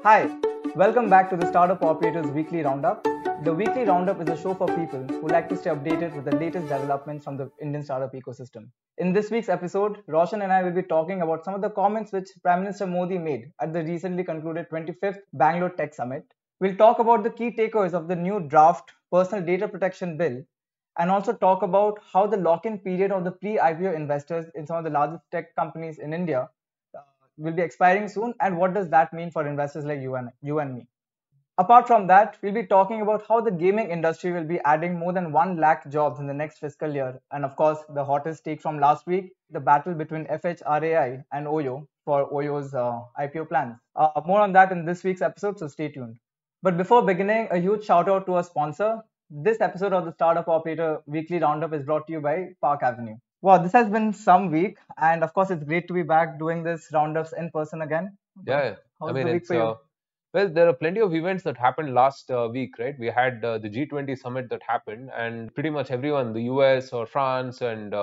Hi, welcome back to the Startup Operators Weekly Roundup. The Weekly Roundup is a show for people who like to stay updated with the latest developments from the Indian startup ecosystem. In this week's episode, Roshan and I will be talking about some of the comments which Prime Minister Modi made at the recently concluded 25th Bangalore Tech Summit. We'll talk about the key takeaways of the new draft Personal Data Protection Bill and also talk about how the lock-in period of the pre-IPO investors in some of the largest tech companies in India will be expiring soon, and what does that mean for investors like you and me. Apart from that, we'll be talking about how the gaming industry will be adding more than 1 lakh jobs in the next fiscal year, and of course the hottest take from last week, the battle between FHRAI and Oyo for Oyo's IPO plans. More on that in this week's episode, so stay tuned. But before beginning, a huge shout out to our sponsor. This episode of the Startup Operator Weekly Roundup is brought to you by Park Avenue. Wow, this has been some week, and of course, it's great to be back doing this roundups in person again. Yeah, I How's mean, the week for you? well, there are plenty of events that happened last week, right? We had the G20 summit that happened, and pretty much everyone, the US or France and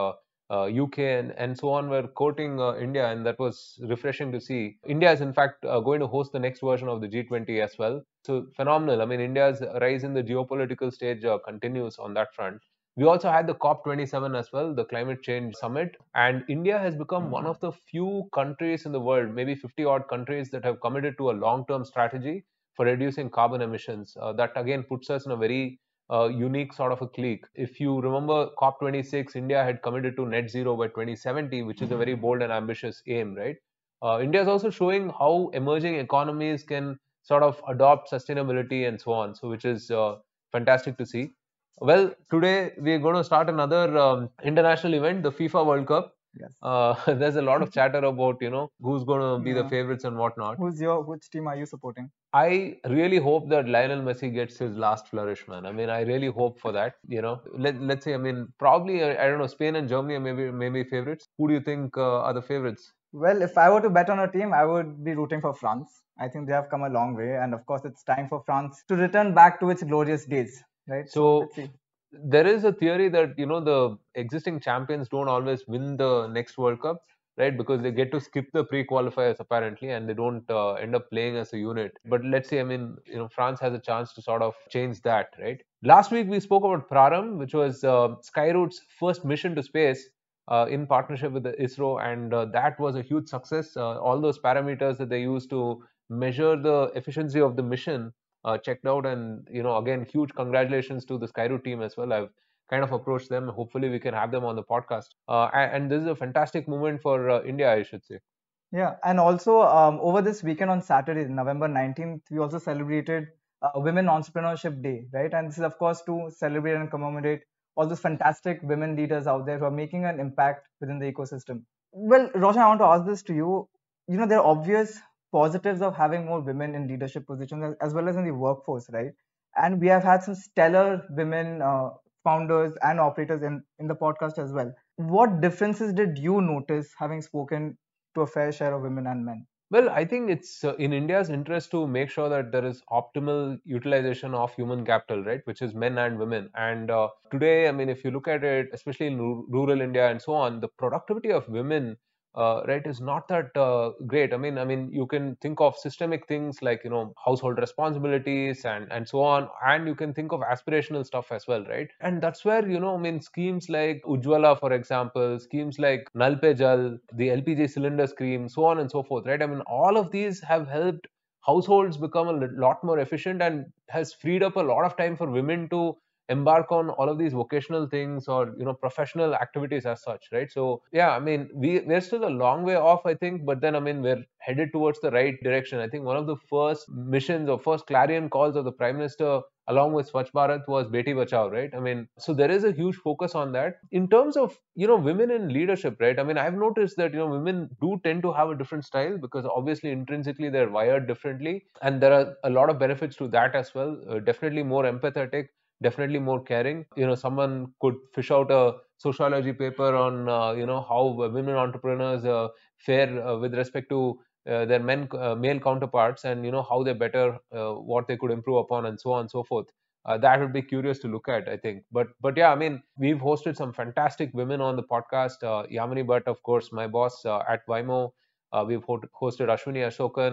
UK and so on, were quoting India, and that was refreshing to see. India is, in fact, going to host the next version of the G20 as well. So phenomenal. I mean, India's rise in the geopolitical stage continues on that front. We also had the COP27 as well, the climate change summit. And India has become one of the few countries in the world, maybe 50 odd countries, that have committed to a long term strategy for reducing carbon emissions. That again puts us in a very unique sort of a clique. If you remember COP26, India had committed to net zero by 2070, which is a very bold and ambitious aim, right? India is also showing how emerging economies can sort of adopt sustainability and so on, so which is fantastic to see. Well, today we're going to start another international event, the FIFA World Cup. Yes. There's a lot of chatter about who's going to be the Yeah. favorites and whatnot. Which team are you supporting? I really hope that Lionel Messi gets his last flourish, man. I mean, I really hope for that. Let's say, I mean, probably I don't know, Spain and Germany are maybe favorites. Who do you think are the favorites? Well, if I were to bet on a team, I would be rooting for France. I think they have come a long way, and of course, it's time for France to return back to its glorious days, right? So So let's see. there is a theory that the existing champions don't always win the next World Cup, right? Because they get to skip the pre-qualifiers apparently, and they don't end up playing as a unit. But let's say, I mean, France has a chance to sort of change that, right? Last week we spoke about Praram, which was Skyroot's first mission to space. In partnership with the ISRO, and that was a huge success. All those parameters that they used to measure the efficiency of the mission checked out, and again, huge congratulations to the Skyroot team as well. I've kind of approached them. Hopefully we can have them on the podcast, and this is a fantastic moment for India, I should say. Yeah, and also over this weekend on Saturday, November 19th, we also celebrated Women Entrepreneurship Day, right? And this is, of course, to celebrate and commemorate all those fantastic women leaders out there who are making an impact within the ecosystem. Well, Roshan, I want to ask this to you. There are obvious positives of having more women in leadership positions as well as in the workforce, right? And we have had some stellar women founders and operators in the podcast as well. What differences did you notice having spoken to a fair share of women and men? Well, I think it's in India's interest to make sure that there is optimal utilization of human capital, right? Which is men and women. And today, I mean, if you look at it, especially in rural India and so on, the productivity of women, right, is not that great. I mean, you can think of systemic things like household responsibilities and so on, and you can think of aspirational stuff as well, right? And that's where I mean, schemes like Ujwala, for example, schemes like Nal Pe Jal, the LPG cylinder scheme, so on and so forth, right? I mean, all of these have helped households become a lot more efficient and has freed up a lot of time for women to embark on all of these vocational things or professional activities as such, right? So yeah, I mean, we're still a long way off, I think, but then I mean, we're headed towards the right direction. I think one of the first missions or first clarion calls of the Prime Minister along with Swachh Bharat was Beti Bachao, right? I mean, so there is a huge focus on that. In terms of women in leadership, right? I mean, I've noticed that women do tend to have a different style because obviously intrinsically they're wired differently, and there are a lot of benefits to that as well. Definitely more empathetic, definitely more caring. Someone could fish out a sociology paper on how women entrepreneurs fare with respect to their male counterparts, and how they're better, what they could improve upon, and so on and so forth. That would be curious to look at, I think. But yeah, I mean, we've hosted some fantastic women on the podcast. Yamini Bhatt, of course, my boss at Waymo. We've hosted Ashwini Ashokan,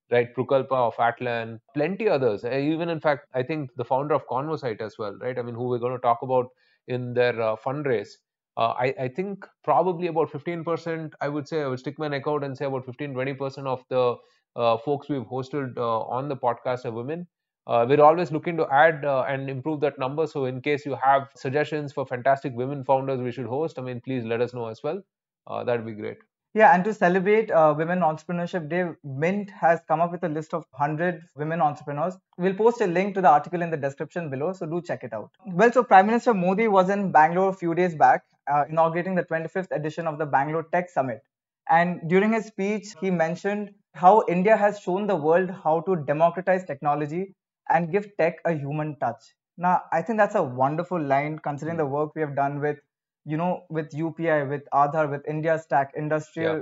right? Prukalpa of Atlan, plenty others. Even in fact, I think the founder of Conversite as well, right? I mean, who we're going to talk about in their fundraise. I think probably about 15%, I would say, I would stick my neck out and say about 15-20% of the folks we've hosted on the podcast are women. We're always looking to add and improve that number. So, in case you have suggestions for fantastic women founders we should host, I mean, please let us know as well. That'd be great. Yeah, and to celebrate Women Entrepreneurship Day, Mint has come up with a list of 100 women entrepreneurs. We'll post a link to the article in the description below, so do check it out. Well, so Prime Minister Modi was in Bangalore a few days back, inaugurating the 25th edition of the Bangalore Tech Summit. And during his speech, he mentioned how India has shown the world how to democratize technology and give tech a human touch. Now, I think that's a wonderful line considering the work we have done with with UPI, with Aadhaar, with India Stack, Industrial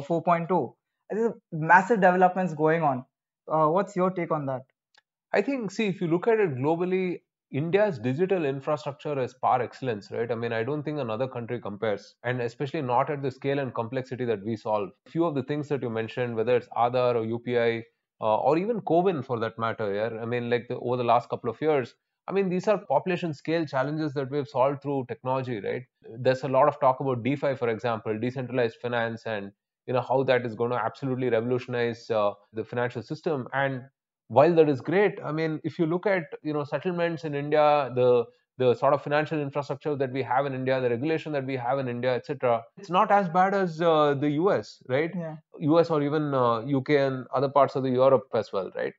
4.0. There's massive developments going on. What's your take on that? I think, see, if you look at it globally, India's digital infrastructure is par excellence, right? I mean, I don't think another country compares, and especially not at the scale and complexity that we solve. A few of the things that you mentioned, whether it's Aadhaar or UPI, or even CoWIN for that matter, yeah. I mean, like over the last couple of years, I mean, these are population scale challenges that we've solved through technology, right? There's a lot of talk about DeFi, for example, decentralized finance, and how that is going to absolutely revolutionize the financial system. And while that is great, I mean, if you look at settlements in India, the sort of financial infrastructure that we have in India, the regulation that we have in India, etc., it's not as bad as the US, right? Yeah. US or even UK and other parts of the Europe as well, right?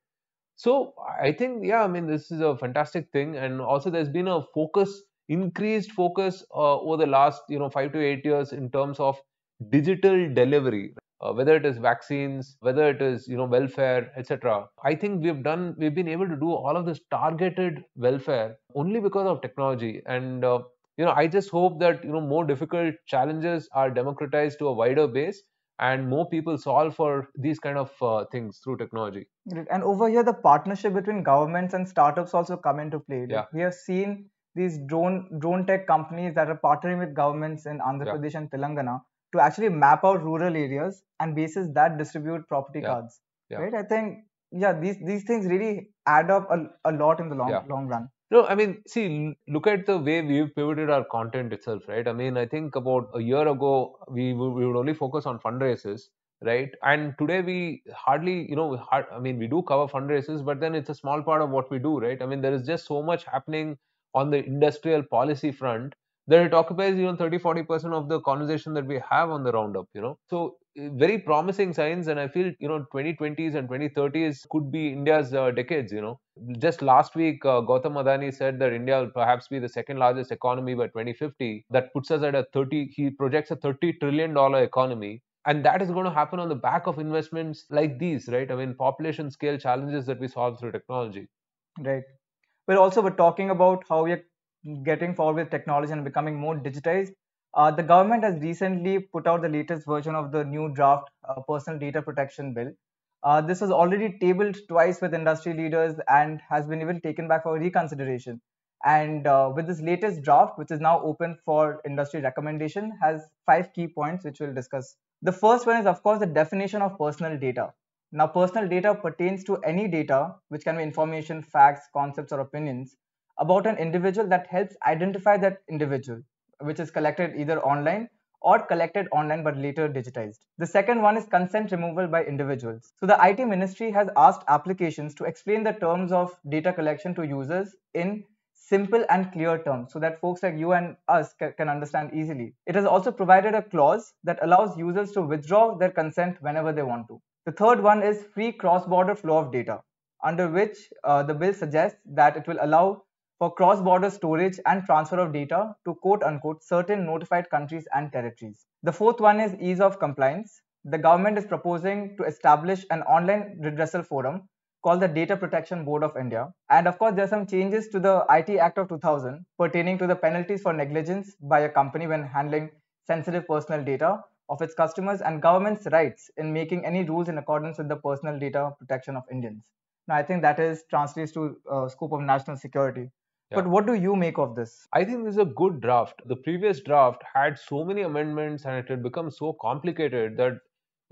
So I think, yeah, I mean, this is a fantastic thing, and also there's been a increased focus over the last 5 to 8 years in terms of digital delivery, whether it is vaccines, whether it is welfare, etc. I think we've been able to do all of this targeted welfare only because of technology, and I just hope that more difficult challenges are democratized to a wider base, and more people solve for these kind of things through technology. Great. And over here, the partnership between governments and startups also come into play. Yeah. We have seen these drone tech companies that are partnering with governments in Andhra Pradesh and Telangana to actually map out rural areas and basis that distribute property cards. Right? I think these things really add up a lot in the long run. No, I mean, see, look at the way we've pivoted our content itself, right? I mean, I think about a year ago, we would only focus on fundraisers, right? And today we hardly, I mean, we do cover fundraisers, but then it's a small part of what we do, right? I mean, there is just so much happening on the industrial policy front that it occupies even 30-40% of the conversation that we have on the roundup. So very promising signs, and I feel 2020s and 2030s could be India's decades. Just last week, Gautam Adani said that India will perhaps be the second largest economy by 2050. That puts us at he projects a $30 trillion economy. And that is going to happen on the back of investments like these, right? I mean, population scale challenges that we solve through technology. Right. But also, we're talking about how we're getting forward with technology and becoming more digitized. The government has recently put out the latest version of the new draft personal data protection bill. This was already tabled twice with industry leaders and has been even taken back for reconsideration. And with this latest draft, which is now open for industry recommendation, has 5 key points which we'll discuss. The first one is, of course, the definition of personal data. Now, personal data pertains to any data, which can be information, facts, concepts, or opinions, about an individual that helps identify that individual, which is collected either online or collected online but later digitized. The second one is consent removal by individuals. So the IT ministry has asked applications to explain the terms of data collection to users in simple and clear terms so that folks like you and us can understand easily. It has also provided a clause that allows users to withdraw their consent whenever they want to. The third one is free cross-border flow of data, under which the bill suggests that it will allow for cross-border storage and transfer of data to quote-unquote certain notified countries and territories. The fourth one is ease of compliance. The government is proposing to establish an online redressal forum called the Data Protection Board of India. And of course, there are some changes to the IT Act of 2000 pertaining to the penalties for negligence by a company when handling sensitive personal data of its customers and government's rights in making any rules in accordance with the personal data protection of Indians. Now, I think that is translates to scope of national security. Yeah. But what do you make of this? I think this is a good draft. The previous draft had so many amendments and it had become so complicated that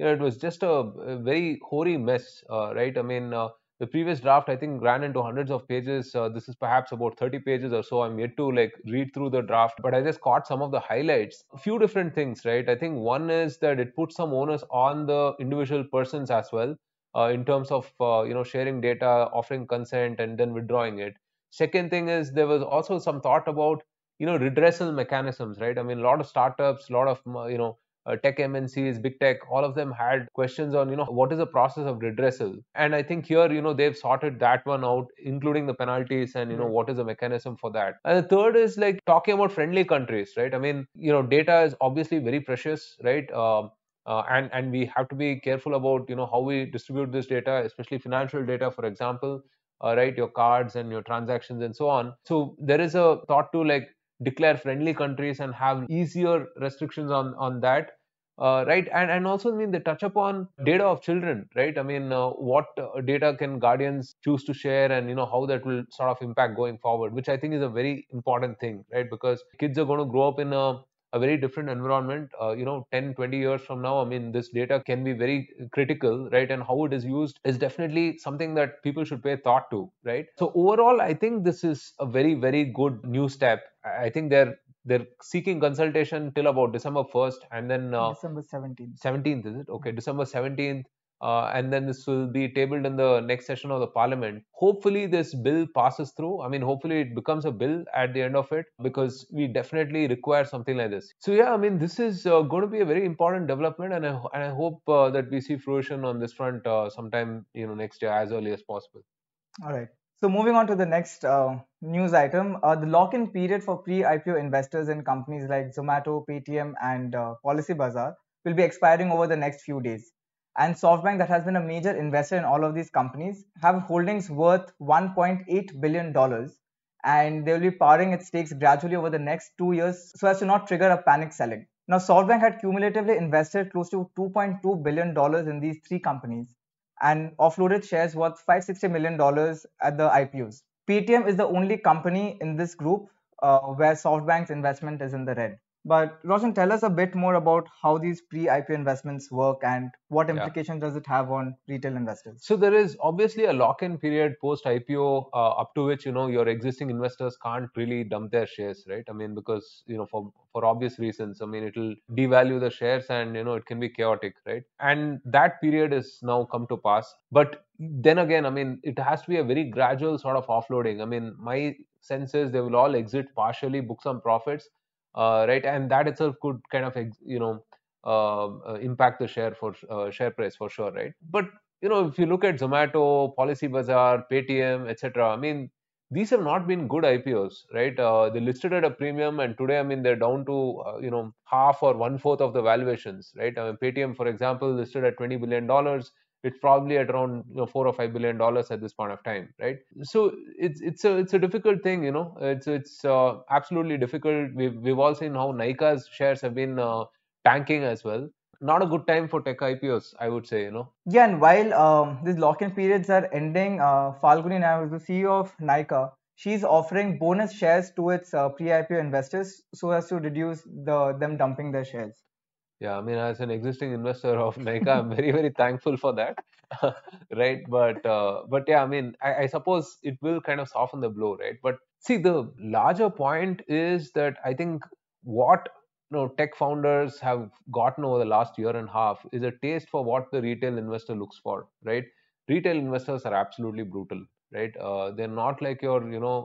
it was just a very hoary mess, right? I mean, the previous draft, I think, ran into hundreds of pages. This is perhaps about 30 pages or so. I'm yet to like read through the draft, but I just caught some of the highlights. A few different things, right? I think one is that it puts some onus on the individual persons as well, in terms of sharing data, offering consent, and then withdrawing it. Second thing is there was also some thought about redressal mechanisms, right? I mean, a lot of startups, a lot of tech MNCs, big tech, all of them had questions on, what is the process of redressal. And I think here, they've sorted that one out, including the penalties and, what is the mechanism for that. And the third is like talking about friendly countries, right? I mean, data is obviously very precious, right? And we have to be careful about, how we distribute this data, especially financial data, for example, right? Your cards and your transactions and so on. So there is a thought to like declare friendly countries and have easier restrictions on that, right? And also, I mean, they touch upon data of children, right? I mean, what data can guardians choose to share, and how that will sort of impact going forward, which I think is a very important thing, right? Because kids are going to grow up in a very different environment, 10 20 years from now. I mean, this data can be very critical, right? And how it is used is definitely something that people should pay thought to, right? So overall, I think this is a very, very good new step. I think they're seeking consultation till about December 1st, and then December 17th. 17th, is it? Okay, December 17th. And then this will be tabled in the next session of the parliament. Hopefully, this bill passes through. I mean, hopefully, it becomes a bill at the end of it, because we definitely require something like this. So, yeah, I mean, this is going to be a very important development, and I hope that we see fruition on this front sometime next year, as early as possible. All right. So moving on to the next news item, the lock-in period for pre-IPO investors in companies like Zomato, Paytm, and Policybazaar will be expiring over the next few days. And SoftBank, that has been a major investor in all of these companies, have holdings worth $1.8 billion, and they will be powering its stakes gradually over the next 2 years so as to not trigger a panic selling. Now, SoftBank had cumulatively invested close to $2.2 billion in these three companies and offloaded shares worth $560 million at the IPOs. Paytm is the only company in this group where SoftBank's investment is in the red. But Roshan, tell us a bit more about how these pre-IPO investments work and what implications does it have on retail investors. So there is obviously a lock-in period post IPO, up to which your existing investors can't really dump their shares, right? I mean, because for obvious reasons. I mean, it'll devalue the shares, and it can be chaotic, right? And that period is now come to pass. But then again, I mean, it has to be a very gradual sort of offloading. I mean, my sense is they will all exit partially, book some profits, right? And that itself could kind of impact the share price for sure, right? But if you look at Zomato, Policybazaar, Paytm, etc., I mean, these have not been good IPOs, right? They listed at a premium, and today, I mean, they're down to half or 1/4 of the valuations, right? I mean, Paytm, for example, listed at $20 billion. It's probably at around $4 or $5 billion at this point of time, right? So it's a difficult thing, it's absolutely difficult. We've all seen how Nykaa's shares have been tanking as well. Not a good time for tech IPOs, I would say. Yeah, and while these lock-in periods are ending, Falguni now is the CEO of Nykaa. She's offering bonus shares to its pre-IPO investors so as to reduce them dumping their shares. Yeah, I mean, as an existing investor of Nykaa, I'm very, very thankful for that, right? But yeah, I mean, I suppose it will kind of soften the blow, right? But see, the larger point is that I think what tech founders have gotten over the last year and a half is a taste for what the retail investor looks for, right? Retail investors are absolutely brutal, right? They're not like your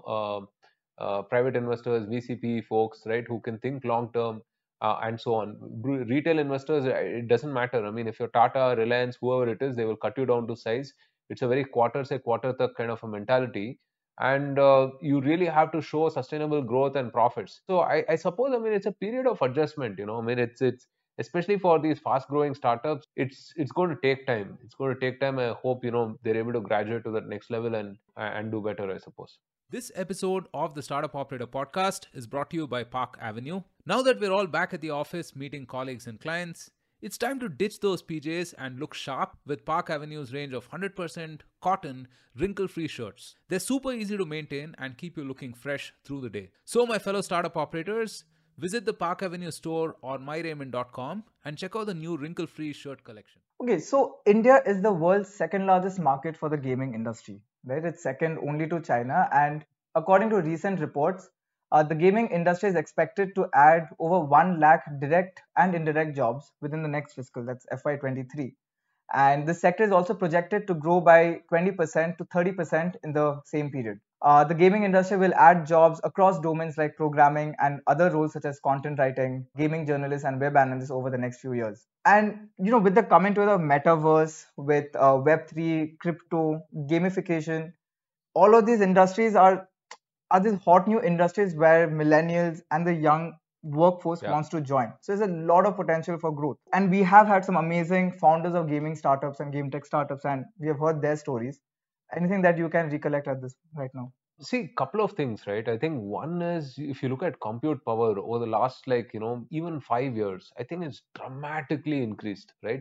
private investors, VCP folks, right, who can think long term, and so on. Retail investors, it doesn't matter. I mean, if you're Tata, Reliance, whoever it is, they will cut you down to size. It's a very quarter kind of a mentality, and you really have to show sustainable growth and profits. So I suppose, I mean, it's a period of adjustment. I mean, it's especially for these fast growing startups, it's going to take time. It's going to take time. I hope they're able to graduate to that next level and do better, I suppose. This episode of the Startup Operator podcast is brought to you by Park Avenue. Now that we're all back at the office meeting colleagues and clients, it's time to ditch those PJs and look sharp with Park Avenue's range of 100% cotton, wrinkle-free shirts. They're super easy to maintain and keep you looking fresh through the day. So my fellow startup operators, Visit the Park Avenue store or myraymond.com and check out the new wrinkle-free shirt collection. Okay, so India is the world's second largest market for the gaming industry, right? It's second only to China, and according to recent reports, the gaming industry is expected to add over 1 lakh direct and indirect jobs within the next fiscal, that's FY23. And this sector is also projected to grow by 20% to 30% in the same period. The gaming industry will add jobs across domains like programming and other roles such as content writing, gaming journalists, and web analysts over the next few years. And with the coming to the metaverse, with Web3, crypto, gamification, all of these industries are these hot new industries where millennials and the young workforce wants to join. So there's a lot of potential for growth. And we have had some amazing founders of gaming startups and game tech startups, and we have heard their stories. Anything that you can recollect at this right now? See, couple of things, right? I think one is if you look at compute power over the last, like, even 5 years, I think it's dramatically increased, right?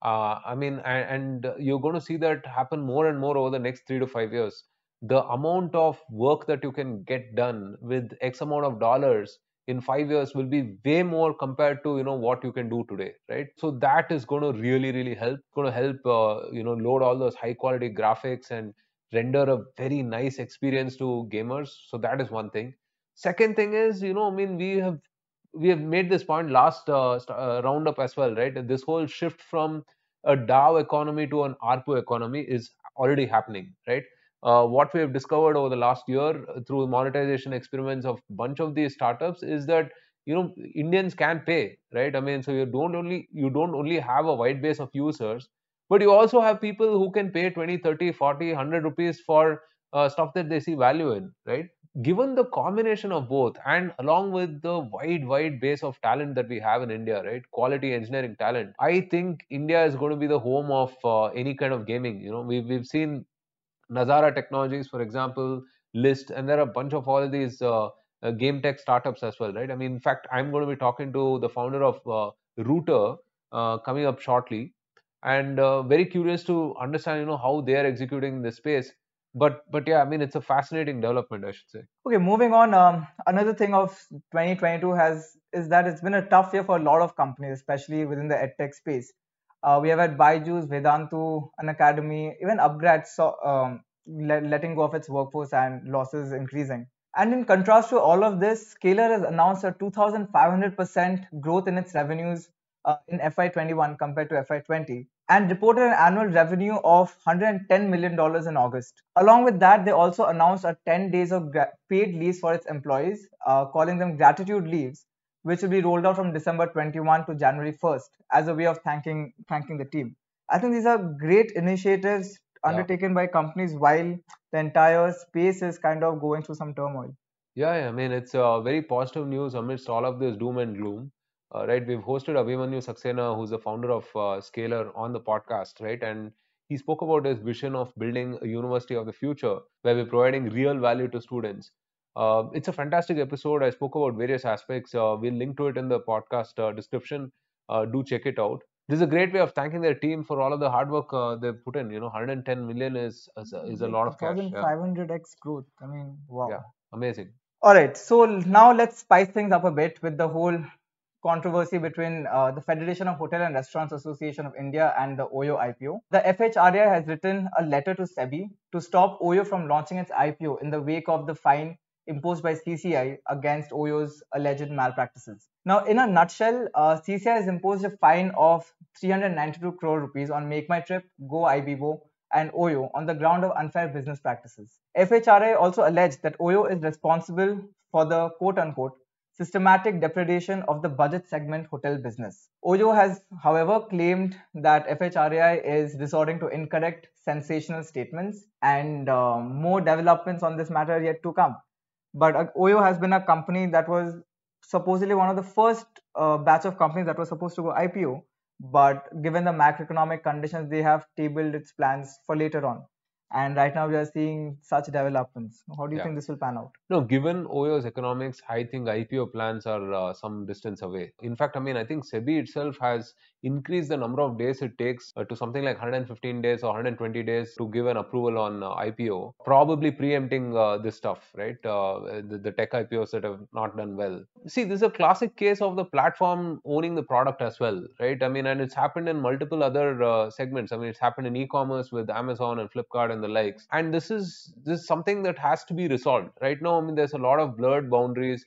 I mean, and you're going to see that happen more and more over the next 3 to 5 years. The amount of work that you can get done with X amount of dollars in 5 years will be way more compared to what you can do today, right? So that is going to really, really help. Going to help load all those high quality graphics and render a very nice experience to gamers. So that is one thing. Second thing is, I mean, we have made this point last roundup as well, right? This whole shift from a DAO economy to an ARPU economy is already happening, right? What we have discovered over the last year through monetization experiments of bunch of these startups is that Indians can pay, right? I mean, so you don't only have a wide base of users, but you also have people who can pay 20, 30, 40, 100 rupees for stuff that they see value in, right? Given the combination of both, and along with the wide base of talent that we have in India, right? Quality engineering talent, I think India is going to be the home of any kind of gaming. We've seen Nazara Technologies, for example, List, and there are a bunch of all these game tech startups as well, right? I mean, in fact, I'm going to be talking to the founder of Router coming up shortly, and very curious to understand, how they are executing this space. But yeah, I mean, it's a fascinating development, I should say. Okay, moving on. Another thing of 2022 is that it's been a tough year for a lot of companies, especially within the edtech space. We have had Byju's, Vedantu, an academy, even Upgrad letting go of its workforce and losses increasing. And in contrast to all of this, Scalar has announced a 2,500% growth in its revenues in FY21 compared to FY20 and reported an annual revenue of $110 million in August. Along with that, they also announced a 10 days of paid leaves for its employees, calling them gratitude leaves, which will be rolled out from December 21 to January 1st as a way of thanking the team. I think these are great initiatives undertaken by companies while the entire space is kind of going through some turmoil. Yeah, I mean, it's very positive news amidst all of this doom and gloom. Right, we've hosted Abhimanyu Saxena, who's the founder of Scalar, on the podcast, right? And he spoke about his vision of building a university of the future where we're providing real value to students. It's a fantastic episode. I spoke about various aspects. We'll link to it in the podcast description. Do check it out. This is a great way of thanking their team for all of the hard work they've put in. 110 million is a lot of cash. 1,500x growth. I mean, wow. Yeah, amazing. All right, so now let's spice things up a bit with the whole controversy between the Federation of Hotel and Restaurants Association of India and the OYO IPO. The FHRAI has written a letter to SEBI to stop OYO from launching its IPO in the wake of the fine imposed by CCI against OYO's alleged malpractices. Now, in a nutshell, CCI has imposed a fine of 392 crore rupees on Make My Trip, Go Ibibo, and OYO on the ground of unfair business practices. FHRAI also alleged that OYO is responsible for the quote-unquote systematic depredation of the budget segment hotel business. OYO has, however, claimed that FHRAI is resorting to incorrect, sensational statements, and more developments on this matter are yet to come. But OYO has been a company that was supposedly one of the first batch of companies that was supposed to go IPO, but given the macroeconomic conditions, they have tabled its plans for later on. And right now we are seeing such developments. How do you Yeah. think this will pan out? No, given OYO's economics, I think IPO plans are some distance away. In fact, I mean, I think SEBI itself has increased the number of days it takes to something like 115 days or 120 days to give an approval on IPO, probably preempting this stuff, right? The tech IPOs that have not done well. See, this is a classic case of the platform owning the product as well, right? I mean, and it's happened in multiple other segments. I mean, it's happened in e-commerce with Amazon and Flipkart and the likes. And this is something that has to be resolved. Right now, I mean, there's a lot of blurred boundaries.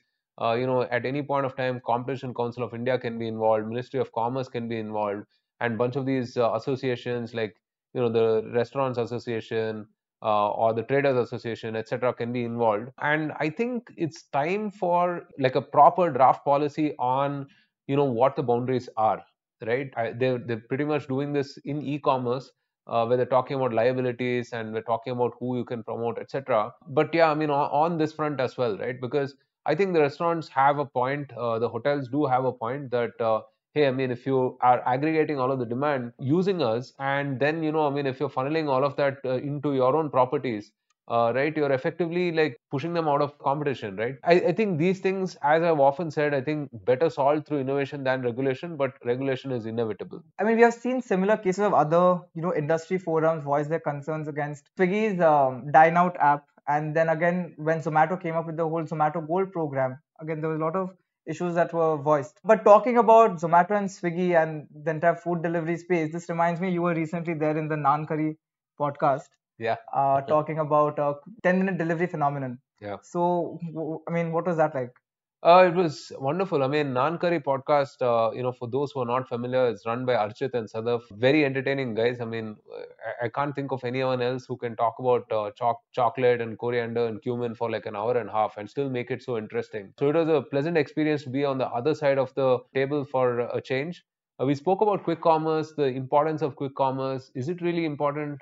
At any point of time, Competition Council of India can be involved, Ministry of Commerce can be involved, and bunch of these associations like the Restaurants Association, or the Traders Association, etc., can be involved. And I think it's time for like a proper draft policy on what the boundaries are, right? They're pretty much doing this in e-commerce, where they're talking about liabilities and we're talking about who you can promote, etc. But yeah, I mean, on this front as well, right? Because I think the restaurants have a point, the hotels do have a point that. Hey, I mean, if you are aggregating all of the demand using us, and then, I mean, if you're funneling all of that into your own properties, right, you're effectively like pushing them out of competition, right? I think these things, as I've often said, I think better solved through innovation than regulation, but regulation is inevitable. I mean, we have seen similar cases of other, industry forums voice their concerns against Swiggy's Dine Out app. And then again, when Zomato came up with the whole Zomato Gold program, again, there was a lot of issues that were voiced. But talking about Zomato and Swiggy and the entire food delivery space, this reminds me, you were recently there in the Naan Curry podcast, Yeah. talking about 10-minute delivery phenomenon. Yeah. So, I mean, what was that like? It was wonderful. I mean, Naan Curry podcast, for those who are not familiar, is run by Archit and Sadaf. Very entertaining guys. I mean, I can't think of anyone else who can talk about chocolate and coriander and cumin for like an hour and a half and still make it so interesting. So it was a pleasant experience to be on the other side of the table for a change. We spoke about quick commerce, the importance of quick commerce. Is it really important?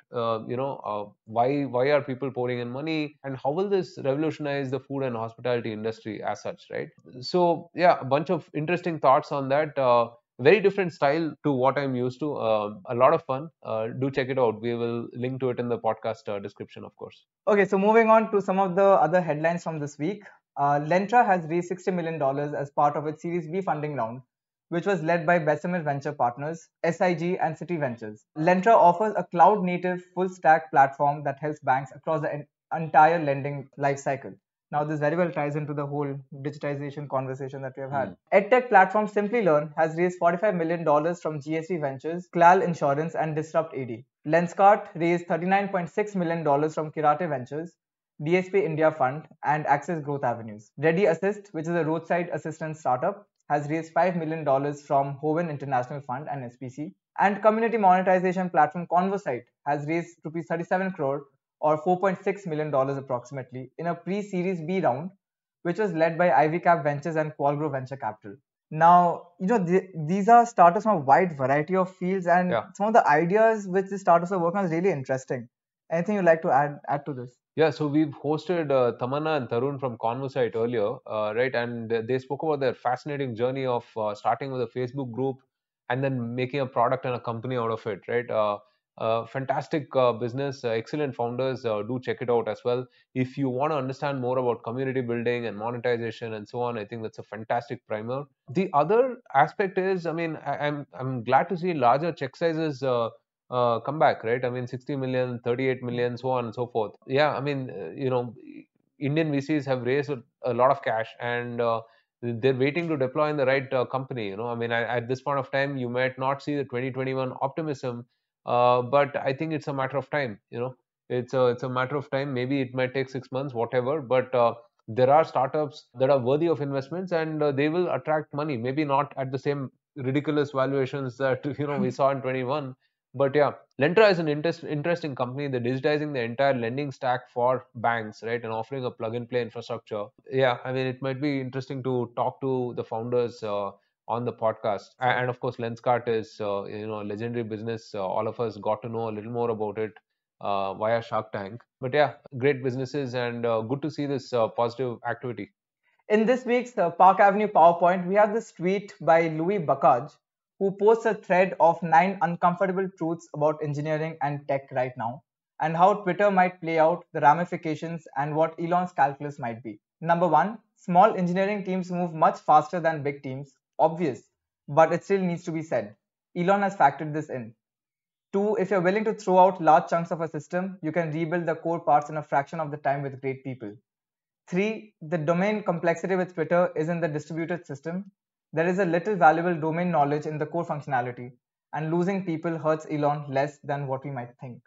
Why are people pouring in money, and how will this revolutionize the food and hospitality industry as such, right? So yeah, a bunch of interesting thoughts on that. Very different style to what I'm used to. A lot of fun. Do check it out. We will link to it in the podcast description, of course. Okay, so moving on to some of the other headlines from this week. Lentra has raised $60 million as part of its Series B funding round, which was led by Bessemer Venture Partners, SIG, and City Ventures. Lentra offers a cloud-native full-stack platform that helps banks across the entire lending lifecycle. Now, this very well ties into the whole digitization conversation that we have had. EdTech platform SimplyLearn has raised $45 million from GSV Ventures, Clal Insurance, and Disrupt AD. Lenskart raised $39.6 million from Kirate Ventures, DSP India Fund, and Access Growth Avenues. Ready Assist, which is a roadside assistance startup, has raised $5 million from Hoven International Fund and SPC. And community monetization platform Conversite has raised rupees 37 crore or $4.6 million approximately in a pre-Series B round, which was led by Ivy Cap Ventures and Qualgrow Venture Capital. Now, these are startups from a wide variety of fields, and some of the ideas which the startups are working on is really interesting. Anything you'd like to add to this? Yeah, so we've hosted Tamanna and Tarun from Conversite earlier, right? And they spoke about their fascinating journey of starting with a Facebook group and then making a product and a company out of it, right? Fantastic business, excellent founders. Do check it out as well. If you want to understand more about community building and monetization and so on, I think that's a fantastic primer. The other aspect is, I mean, I'm glad to see larger check sizes come back, right? I mean, 60 million, 38 million, so on and so forth. Yeah, I mean, Indian VCs have raised a lot of cash, and they're waiting to deploy in the right company. I mean, at this point of time, you might not see the 2021 optimism, but I think it's a matter of time. It's a matter of time. Maybe it might take 6 months, whatever. But there are startups that are worthy of investments, and they will attract money. Maybe not at the same ridiculous valuations that we saw in 21. But yeah, Lentra is an interesting company. They're digitizing the entire lending stack for banks, right, and offering a plug-and-play infrastructure. Yeah, I mean, it might be interesting to talk to the founders on the podcast. And of course, Lenskart is a legendary business. All of us got to know a little more about it via Shark Tank. But yeah, great businesses, and good to see this positive activity. In this week's Park Avenue PowerPoint, we have this tweet by Louis Bacaj, who posts a thread of 9 uncomfortable truths about engineering and tech right now. and how Twitter might play out, the ramifications, and what Elon's calculus might be. Number one, small engineering teams move much faster than big teams. Obvious, but it still needs to be said. Elon has factored this in. Two, if you're willing to throw out large chunks of a system, you can rebuild the core parts in a fraction of the time with great people. Three, the domain complexity with Twitter is in the distributed system. There is a little valuable domain knowledge in the core functionality, and losing people hurts Elon less than what we might think.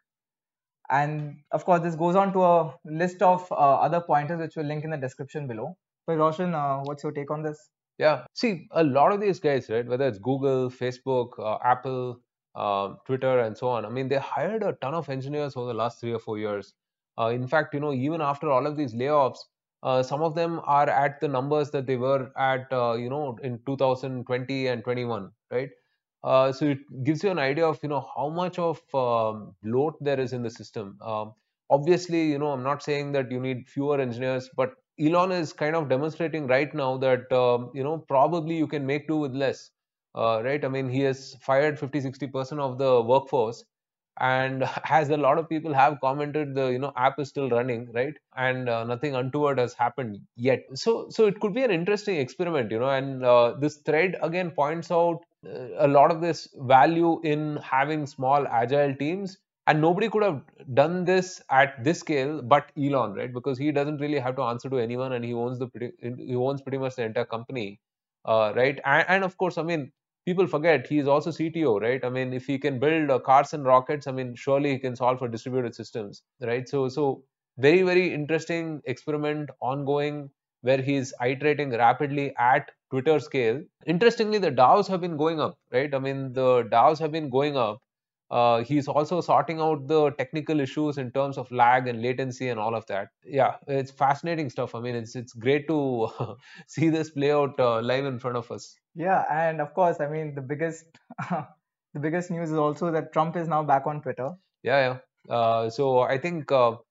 And of course, this goes on to a list of other pointers which we'll link in the description below. But Roshan, what's your take on this? Yeah, see, a lot of these guys, right, whether it's Google, Facebook, Apple, Twitter, and so on, I mean, they hired a ton of engineers over the last 3 or 4 years. In fact, even after all of these layoffs, some of them are at the numbers that they were at, in 2020 and 21, right? So it gives you an idea of, how much of bloat there is in the system. Obviously, I'm not saying that you need fewer engineers, but Elon is kind of demonstrating right now that probably you can make do with less, right? I mean, he has fired 50-60% of the workforce, and as a lot of people have commented, the app is still running, right? And nothing untoward has happened yet. So it could be an interesting experiment, and this thread again points out a lot of this value in having small agile teams, and nobody could have done this at this scale but Elon, right? Because he doesn't really have to answer to anyone, and he owns pretty much the entire company, right? And of course, I mean, people forget he's also CTO, right? I mean, if he can build cars and rockets, I mean, surely he can solve for distributed systems, right? So very, very interesting experiment ongoing, where he's iterating rapidly at Twitter scale. Interestingly, the DAOs have been going up, right? I mean, the DAOs have been going up. He's also sorting out the technical issues in terms of lag and latency and all of that. Yeah, it's fascinating stuff. I mean, it's great to see this play out live in front of us. Yeah, and of course, I mean the biggest the biggest news is also that Trump is now back on Twitter. Yeah. So I think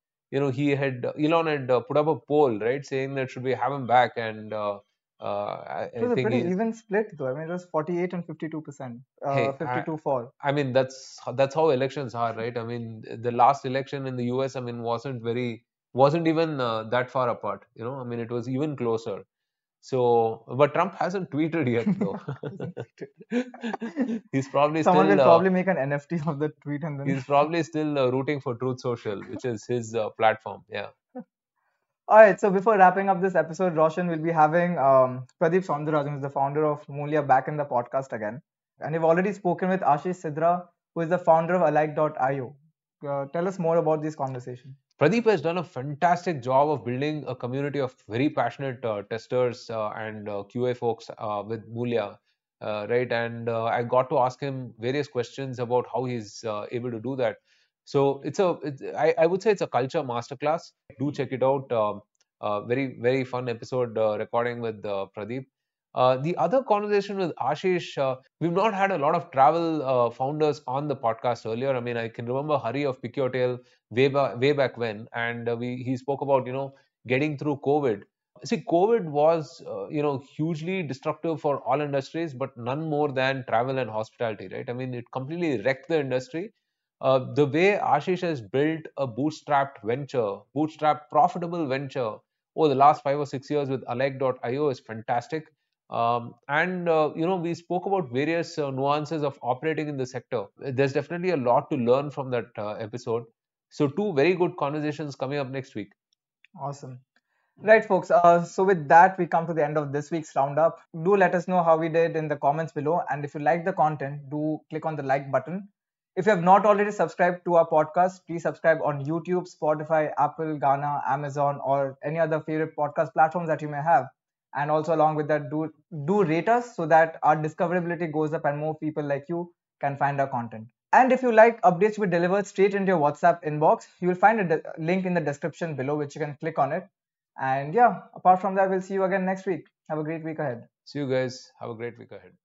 Elon had put up a poll, right, saying that should we have him back, and I It was a think pretty he's even split though. I mean, it was 48 and 52%, hey, 52 for. I mean, that's how elections are, right? I mean, the last election in the US, I mean, wasn't even that far apart. I mean, it was even closer. So, but Trump hasn't tweeted yet, though. He's probably Someone will still probably make an NFT of the tweet and then. he's probably still rooting for Truth Social, which is his platform. Yeah. All right, so before wrapping up this episode, Roshan will be having Pradeep Soundarajan, who's the founder of Moolia, back in the podcast again. And we've already spoken with Ashish Sidra, who is the founder of Alike.io. Tell us more about this conversation. Pradeep has done a fantastic job of building a community of very passionate testers and QA folks with Moolia, right? And I got to ask him various questions about how he's able to do that. So I would say it's a culture masterclass. Do check it out. Very, very fun episode recording with Pradeep. The other conversation with Ashish, we've not had a lot of travel founders on the podcast earlier. I mean, I can remember Hari of Pick Your Tail way back when, and he spoke about getting through COVID. See, COVID was hugely destructive for all industries, but none more than travel and hospitality, right? I mean, it completely wrecked the industry. The way Ashish has built a bootstrapped profitable venture over the last 5 or 6 years with Alike.io is fantastic. And we spoke about various nuances of operating in the sector. There's definitely a lot to learn from that episode. So two very good conversations coming up next week. Awesome. Right, folks. So with that, we come to the end of this week's roundup. Do let us know how we did in the comments below. And if you like the content, do click on the like button. If you have not already subscribed to our podcast, please subscribe on YouTube, Spotify, Apple, Ghana, Amazon, or any other favorite podcast platforms that you may have. And also along with that, do rate us so that our discoverability goes up and more people like you can find our content. And if you like updates to be delivered straight into your WhatsApp inbox, you will find a link in the description below, which you can click on it. And yeah, apart from that, we'll see you again next week. Have a great week ahead. See you guys. Have a great week ahead.